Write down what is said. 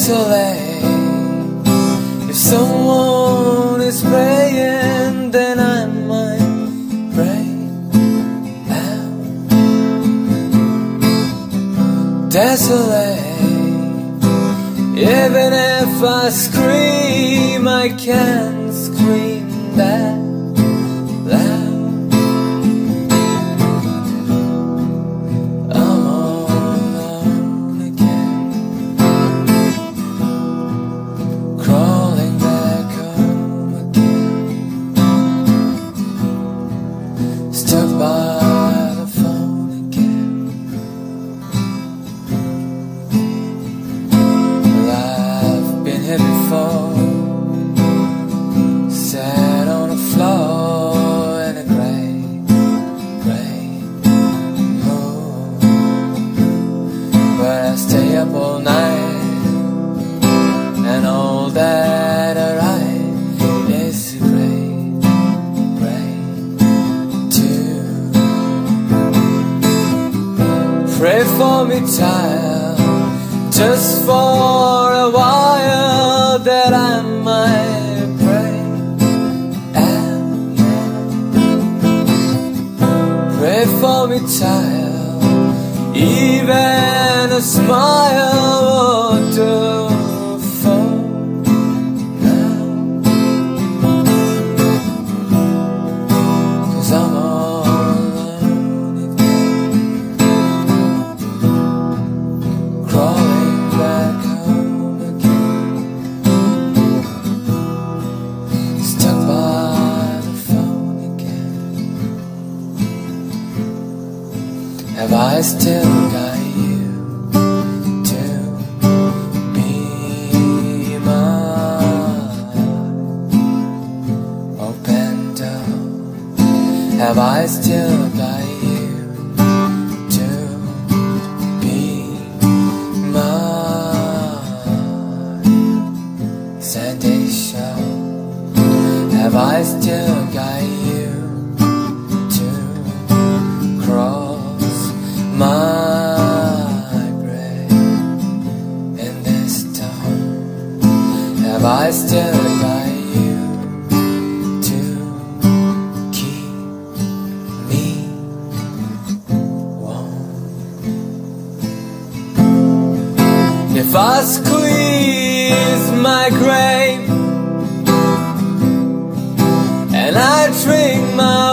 desolate. If someone is praying, then I might pray out. Desolate. Even if I scream, I can't scream that loud. I'm all alone again, crawling back home again, stuck by the phone again. Well, I've been here before, sat on the floor in a gray mood, but I stay up all night, and all that I write is great too. Pray for me, child, just for a while, that I might pray out. Pray for me, child, even a smile will do for now. 'Cause I'm all alone again, crawling back home again, stuck by the phone again. Have I still got you to be my open door? Have I still got you to be my Sunday show? Have I still got you to cross my brain in this storm? Have I still got you to keep me warm? If I squeeze my grape and I drink my